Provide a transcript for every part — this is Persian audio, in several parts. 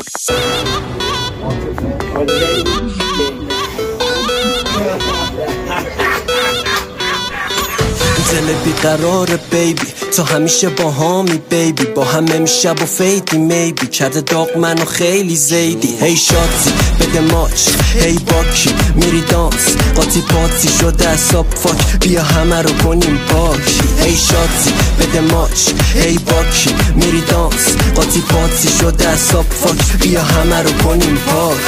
دل بیقرار بیبی تو همیشه با هامی بیبی با هم امشب و فیدی میبی کرده داغ منو خیلی زیدی هی شاتی بده ماچ هی باکی میری دانس قاطی پاتی شده اصاب فاک بیا همه رو کنیم پاک هی شاتی بده ماچ هی باکی میری دانس قاطی پاتی شده اصاب فاک بیا همه رو کنیم پاک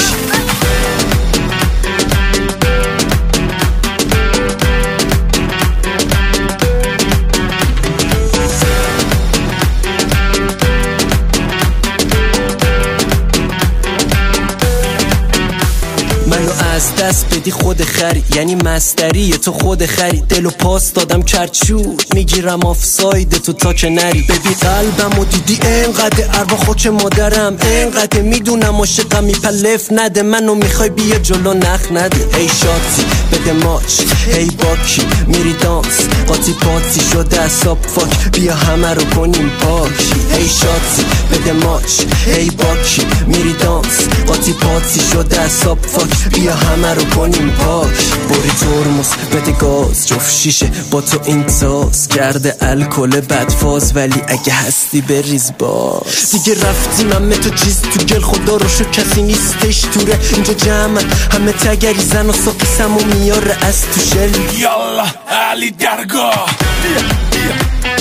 از دست بدی خود خری یعنی مستری تو خود خری دلو پاس دادم کرچود میگیرم آفساید تو تا که نری ببی قلبم و دیدی انقدر اروا خوچ مادرم انقدر میدونم عاشقم میپلف نده منو میخوای بیا جلو نخ نده هی شاتی بده ماچ هی باکی میری دانس قاطی پاتی شده اصاب فاک بیا همه رو کنیم پاک هی شاتی بده ماچ هی باکی میری دانس قاطی پاتی شده اصاب فاک بیا همه رو کنیم پاک بری ترمز بده گاز جفت شیشه با تو این تاز کرده الکل بدفاز ولی اگه هستی بریز باز دیگه رفتیم همه تو چیز تو گل خدا رو شو کسی نیستش توره اینجا جمعن همه تگری زن و ساقیسم و میاره از تو شل یالا علی درگاه